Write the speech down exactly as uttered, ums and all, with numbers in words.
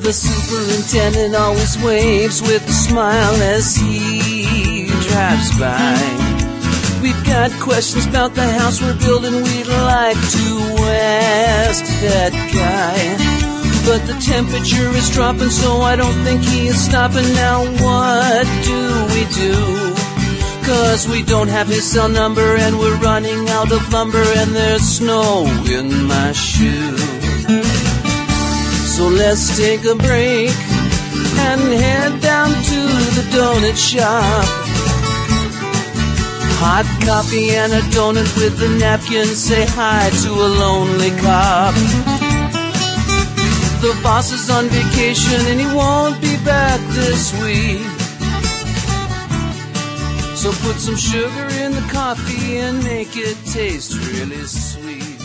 The superintendent always waves with a smile as he drives by. We've got questions about the house we're building, we'd like to ask that guy. But the temperature is dropping, so I don't think he is stopping. Now what do we do? 'Cause we don't have his cell number, and we're running out of lumber, and there's snow in my shoe. So let's take a break and head down to the donut shop. Hot coffee and a donut with a napkin, say hi to a lonely cop. The boss is on vacation and he won't be back this week. So put some sugar in the coffee and make it taste really sweet.